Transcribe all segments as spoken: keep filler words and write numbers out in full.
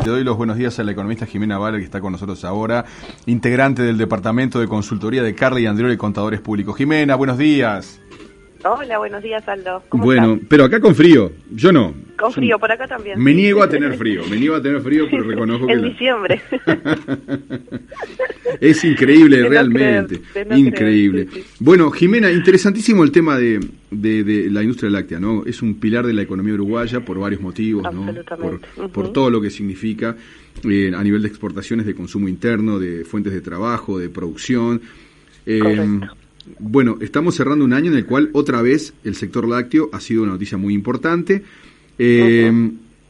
te doy los buenos días a la economista Jimena Baller, que está con nosotros ahora, integrante del Departamento de Consultoría de Carly Andrioli, Contadores Públicos. Jimena, buenos días. Hola, buenos días, Aldo. ¿Cómo bueno, estás? Pero acá con frío, yo no. Con yo frío, por acá también. Me niego a tener frío, me niego a tener frío, pero reconozco que... En la... diciembre. Es increíble, de realmente, no creer, no increíble. Creer, sí, sí. Bueno, Jimena, interesantísimo el tema de, de, de la industria láctea, ¿no? Es un pilar de la economía uruguaya por varios motivos, ¿no? Por, uh-huh. por todo lo que significa eh, a nivel de exportaciones, de consumo interno, de fuentes de trabajo, de producción. Eh, Correcto. Bueno, estamos cerrando un año en el cual otra vez el sector lácteo ha sido una noticia muy importante. Eh, uh-huh.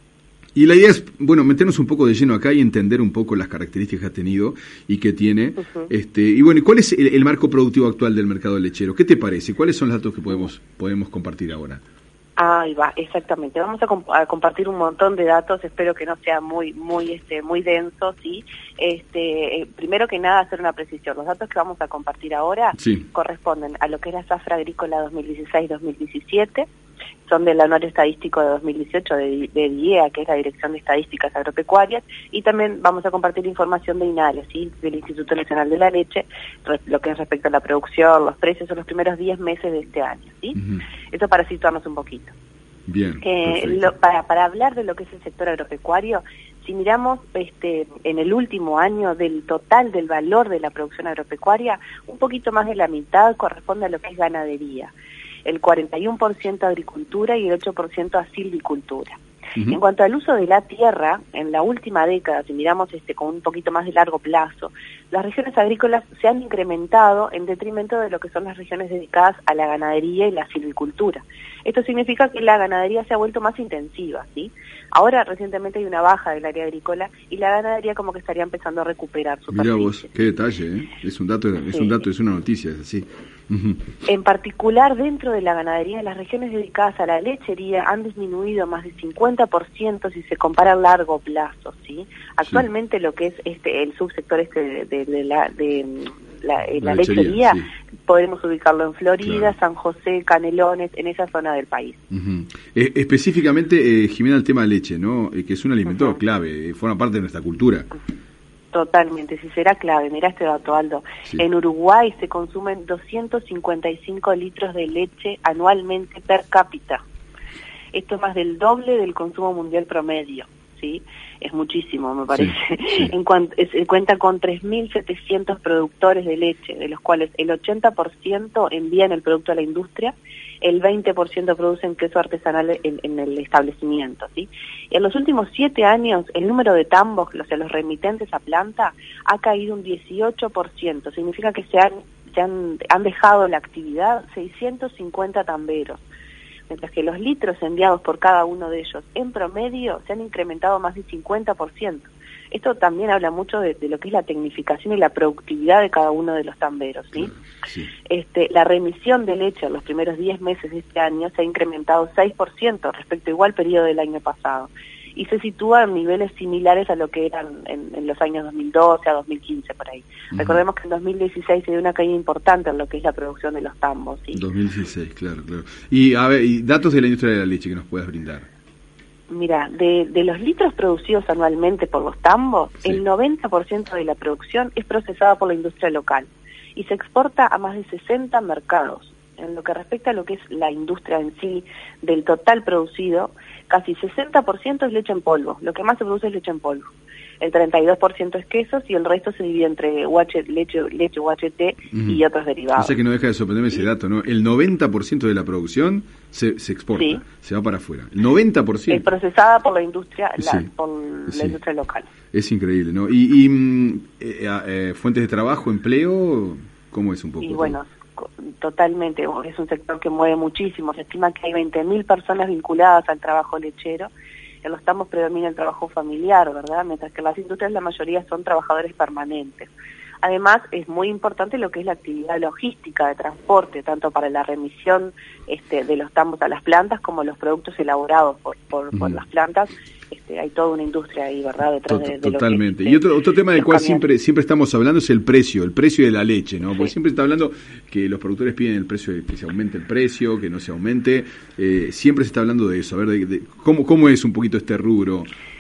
Y la idea es, bueno, meternos un poco de lleno acá y entender un poco las características que ha tenido y que tiene. Uh-huh. este Y bueno, ¿cuál es el, el marco productivo actual del mercado lechero? ¿Qué te parece? ¿Cuáles son los datos que podemos podemos compartir ahora? Ahí va, exactamente. Vamos a, comp- a compartir un montón de datos, espero que no sea muy muy este muy denso, ¿sí? Este, eh, primero que nada, hacer una precisión. Los datos que vamos a compartir ahora sí. corresponden a lo que es la zafra agrícola dos mil dieciséis dos mil diecisiete, son del anuario estadístico de dos mil dieciocho de, de D I E A, que es la Dirección de Estadísticas Agropecuarias, y también vamos a compartir información de INALE, ¿sí? Del Instituto Nacional de la Leche, re, lo que es respecto a la producción, los precios, son los primeros diez meses de este año, ¿sí? Uh-huh. Eso para situarnos un poquito. Bien, eh, lo, para, para hablar de lo que es el sector agropecuario, si miramos este en el último año del total del valor de la producción agropecuaria, un poquito más de la mitad corresponde a lo que es ganadería, el cuarenta y uno por ciento agricultura y el ocho por ciento a silvicultura. Uh-huh. En cuanto al uso de la tierra, en la última década, si miramos este con un poquito más de largo plazo, las regiones agrícolas se han incrementado en detrimento de lo que son las regiones dedicadas a la ganadería y la silvicultura. Esto significa que la ganadería se ha vuelto más intensiva, ¿sí? Ahora, recientemente hay una baja del área agrícola y la ganadería como que estaría empezando a recuperar su Mirá vos, qué detalle, ¿eh? Es un dato, es sí. un dato, es una noticia, es así. Uh-huh. En particular, dentro de la ganadería, las regiones dedicadas a la lechería han disminuido más del cincuenta por ciento si se compara a largo plazo, ¿sí? Actualmente sí. Lo que es este el subsector este de, de, de la de la, la, la lechería, lechería sí. Podemos ubicarlo en Florida, claro. San José, Canelones, en esa zona del país. Uh-huh. Eh, específicamente, eh, Jimena, el tema de leche, ¿no? Eh, que es un alimento uh-huh. clave, eh, forma parte de nuestra cultura. Totalmente, sí será clave. Mirá este dato, Aldo. Sí. En Uruguay se consumen doscientos cincuenta y cinco litros de leche anualmente per cápita. Esto es más del doble del consumo mundial promedio, ¿sí? Es muchísimo, me parece. Sí, sí. En cuanto, se cuenta con tres mil setecientos productores de leche, de los cuales el ochenta por ciento envían el producto a la industria, el veinte por ciento producen queso artesanal en, en el establecimiento, ¿sí? En los últimos siete años, el número de tambos, o sea, los remitentes a planta, ha caído un dieciocho por ciento. Significa que se han, se han, han dejado la actividad seiscientos cincuenta tamberos, mientras que los litros enviados por cada uno de ellos, en promedio, se han incrementado más del cincuenta por ciento. Esto también habla mucho de, de lo que es la tecnificación y la productividad de cada uno de los tamberos, ¿sí? Sí. Este, la remisión de leche en los primeros diez meses de este año se ha incrementado seis por ciento respecto a igual periodo del año pasado y se sitúa en niveles similares a lo que eran en, en los años dos mil doce a dos mil quince por ahí. Uh-huh. Recordemos que en dos mil dieciséis se dio una caída importante en lo que es la producción de los tambos, ¿sí? dos mil dieciséis, claro, claro. Y a ver, y datos de la industria de la leche que nos puedas brindar. Mira, de, de los litros producidos anualmente por los tambos, sí. El noventa por ciento de la producción es procesada por la industria local y se exporta a más de sesenta mercados. En lo que respecta a lo que es la industria en sí, del total producido, casi sesenta por ciento es leche en polvo. Lo que más se produce es leche en polvo. El treinta y dos por ciento es quesos y el resto se divide entre U H, leche, leche U H T uh-huh. y otros derivados. O sea que no deja de sorprenderme ese dato, ¿no? El noventa por ciento de la producción se, se exporta, sí. se va para afuera. El noventa por ciento. Es procesada por la industria, la, sí. por la sí. industria local. Es increíble, ¿no? Y, y eh, eh, fuentes de trabajo, empleo, ¿cómo es un poco? Y bueno, totalmente, es un sector que mueve muchísimo. Se estima que hay veinte mil personas vinculadas al trabajo lechero. En los tambos predomina el trabajo familiar, ¿verdad? Mientras que en las industrias la mayoría son trabajadores permanentes. Además, es muy importante lo que es la actividad logística de transporte, tanto para la remisión este, de los tambos a las plantas como los productos elaborados por, por, uh-huh. por las plantas. Este, hay toda una industria ahí, ¿verdad? Detrás Tot- de, de Totalmente. Lo que, y otro otro tema del cual camiones. siempre siempre estamos hablando es el precio, el precio de la leche, ¿no? Porque sí. siempre está hablando que los productores piden el precio, que se aumente el precio, que no se aumente. Eh, siempre se está hablando de eso. A ver, de, de, ¿cómo, ¿cómo es un poquito este rubro?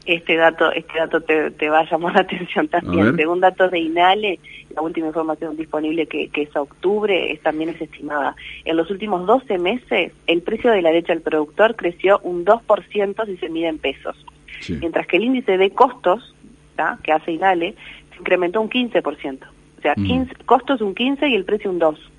Este dato, este dato te, te va a llamar la atención también. Según datos de INALE, la última información disponible que, que es a octubre, es, también es estimada. En los últimos doce meses, el precio de la leche al productor creció un dos por ciento si se mide en pesos. Sí. Mientras que el índice de costos, ¿tá?, que hace INALE, se incrementó un quince por ciento. O sea, quince, mm. costos un quince y el precio un dos.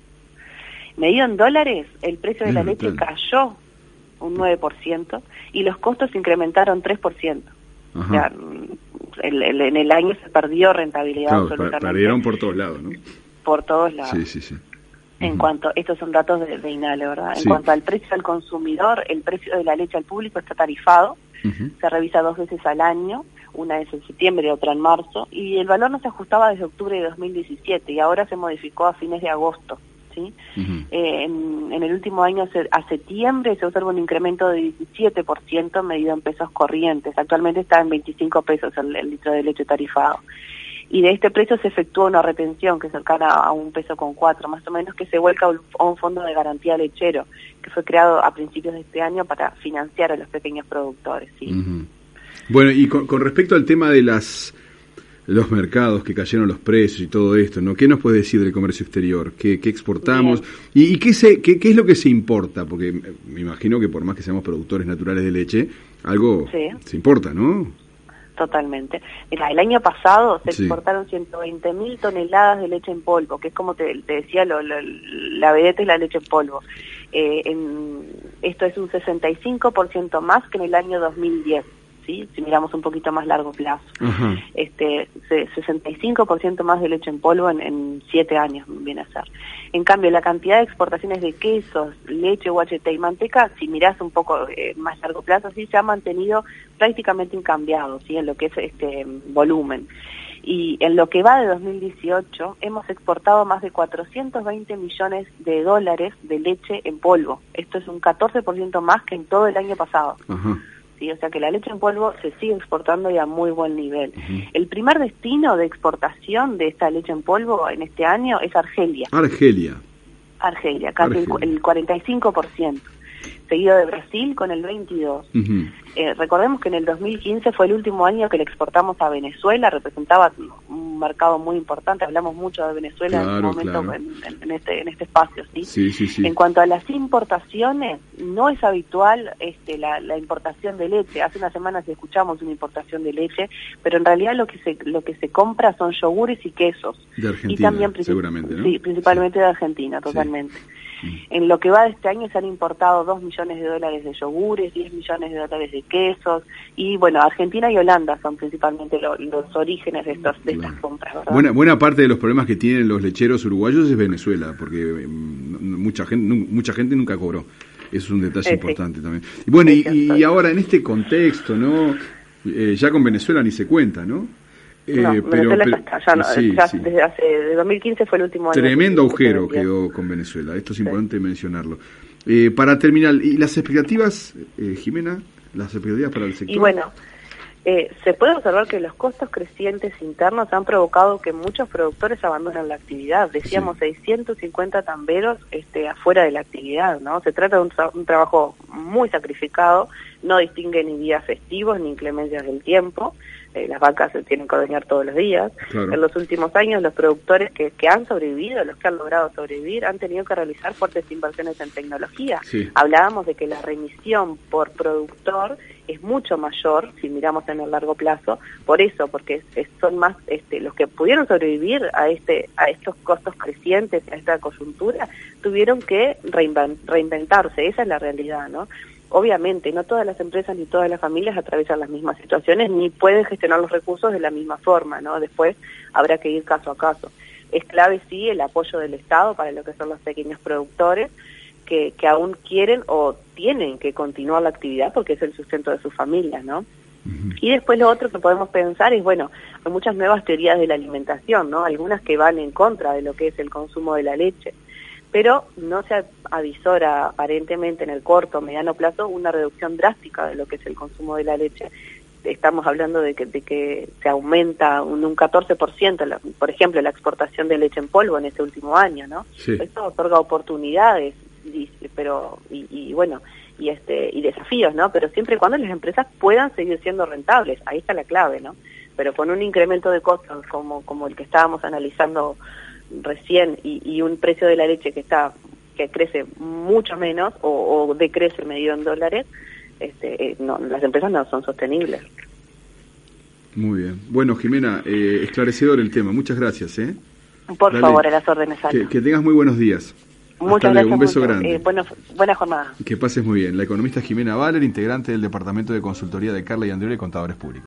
Medido en dólares, el precio de la leche brutal. Cayó un nueve por ciento y los costos se incrementaron tres por ciento. Ajá. O sea, el, el, en el año se perdió rentabilidad. Claro, absolutamente. Perdieron por todos lados, ¿no? Por todos lados. Sí, sí, sí. En uh-huh. cuanto, estos son datos de, de INALE, ¿verdad? Sí. En cuanto al precio al consumidor, el precio de la leche al público está tarifado, uh-huh. se revisa dos veces al año, una vez en septiembre y otra en marzo, y el valor no se ajustaba desde octubre de dos mil diecisiete y ahora se modificó a fines de agosto. ¿Sí? Uh-huh. eh, en, en el último año a septiembre se observa un incremento de diecisiete por ciento medido en pesos corrientes. Actualmente está en veinticinco pesos el, el litro de leche tarifado. Y de este precio se efectúa una retención que es cercana a un peso con cuatro, más o menos, que se vuelca a un fondo de garantía lechero, que fue creado a principios de este año para financiar a los pequeños productores. ¿Sí? Uh-huh. Bueno, y con, con respecto al tema de las los mercados que cayeron los precios y todo esto, ¿no? ¿Qué nos puede decir del comercio exterior? ¿Qué, qué exportamos? ¿Y, y qué, se, qué, qué es lo que se importa? Porque me imagino que por más que seamos productores naturales de leche, algo sí. se importa, ¿no? Totalmente. Mira, el año pasado se sí. exportaron ciento veinte mil toneladas de leche en polvo, que es como te, te decía, lo, lo, la vedette es la leche en polvo. Eh, en, esto es un sesenta y cinco por ciento más que en el año dos mil diez. ¿Sí? Si miramos un poquito más largo plazo. Uh-huh. Este, sesenta y cinco por ciento más de leche en polvo en, en siete años viene a ser. En cambio, la cantidad de exportaciones de quesos, leche, U H T y manteca, si mirás un poco eh, más largo plazo, sí se ha mantenido prácticamente incambiado, ¿sí? En lo que es este volumen. Y en lo que va de dos mil dieciocho, hemos exportado más de cuatrocientos veinte millones de dólares de leche en polvo. Esto es un catorce por ciento más que en todo el año pasado. Uh-huh. ¿Sí? O sea que la leche en polvo se sigue exportando y a muy buen nivel. Uh-huh. El primer destino de exportación de esta leche en polvo en este año es Argelia. Argelia. Argelia, casi Argelia. El, el cuarenta y cinco por ciento. Seguido de Brasil con el veintidós por ciento. Uh-huh. Eh, recordemos que en el dos mil quince fue el último año que le exportamos a Venezuela, representaba un mercado muy importante, hablamos mucho de Venezuela claro, en este momento claro. en, en, este, en este espacio. ¿sí? Sí, sí, sí. En cuanto a las importaciones, no es habitual este, la, la importación de leche. Hace unas semanas escuchamos una importación de leche, pero en realidad lo que se lo que se compra son yogures y quesos. De Argentina, y también, seguramente, ¿no? Sí, principalmente sí. de Argentina, totalmente. Sí. En lo que va de este año se han importado dos millones de dólares de yogures, diez millones de dólares de quesos, y bueno, Argentina y Holanda son principalmente lo, los orígenes de, estos, de estas compras, ¿verdad? Buena, buena parte de los problemas que tienen los lecheros uruguayos es Venezuela, porque eh, mucha gente mucha gente nunca cobró. Eso es un detalle eh, importante sí. también. Y bueno, y, y ahora en este contexto, ¿no? Eh, ya con Venezuela ni se cuenta, ¿no? No, eh, pero, pero está, ya no, sí, ya sí. desde hace de dos mil quince fue el último año. Tremendo agujero quedó con Venezuela, esto es sí. importante mencionarlo. Eh, para terminar, ¿y las expectativas, eh, Jimena? ¿Las expectativas para el sector? Y bueno, eh, se puede observar que los costos crecientes internos han provocado que muchos productores abandonen la actividad. Decíamos sí. seiscientos cincuenta tamberos este, afuera de la actividad, ¿no? Se trata de un, tra- un trabajo muy sacrificado, no distingue ni días festivos ni inclemencias del tiempo. Eh, las vacas se tienen que ordeñar todos los días. Claro. En los últimos años los productores que, que han sobrevivido, los que han logrado sobrevivir, han tenido que realizar fuertes inversiones en tecnología. Sí. Hablábamos de que la remisión por productor es mucho mayor si miramos en el largo plazo, por eso, porque es, es, son más este, los que pudieron sobrevivir a este a estos costos crecientes, a esta coyuntura, tuvieron que reinvent, reinventarse, esa es la realidad, ¿no? Obviamente, no todas las empresas ni todas las familias atraviesan las mismas situaciones ni pueden gestionar los recursos de la misma forma, ¿no? Después habrá que ir caso a caso. Es clave, sí, el apoyo del Estado para lo que son los pequeños productores que, que aún quieren o tienen que continuar la actividad porque es el sustento de sus familias, ¿no? Uh-huh. Y después lo otro que podemos pensar es, bueno, hay muchas nuevas teorías de la alimentación, ¿no? Algunas que van en contra de lo que es el consumo de la leche, pero no se avisora aparentemente en el corto o mediano plazo una reducción drástica de lo que es el consumo de la leche. Estamos hablando de que, de que se aumenta un, un catorce por ciento, la, por ejemplo, la exportación de leche en polvo en este último año, ¿no? Sí. Esto otorga oportunidades, dice, pero, y, y bueno, y este y desafíos, ¿no? Pero siempre y cuando las empresas puedan seguir siendo rentables, ahí está la clave, ¿no? Pero con un incremento de costos como como el que estábamos analizando recién y, y un precio de la leche que está que crece mucho menos o, o decrece medio en dólares, este, eh, no, las empresas no son sostenibles. Muy bien. Bueno, Jimena, eh, esclarecedor el tema. Muchas gracias, ¿eh? Por Dale. favor, a las órdenes. Que, que tengas muy buenos días. Muchas Hasta gracias. luego. Un beso mucho. grande. Eh, bueno, buena jornada. Que pases muy bien. La economista Jimena Valer, integrante del Departamento de Consultoría de Carla y Andrioli, Contadores Públicos.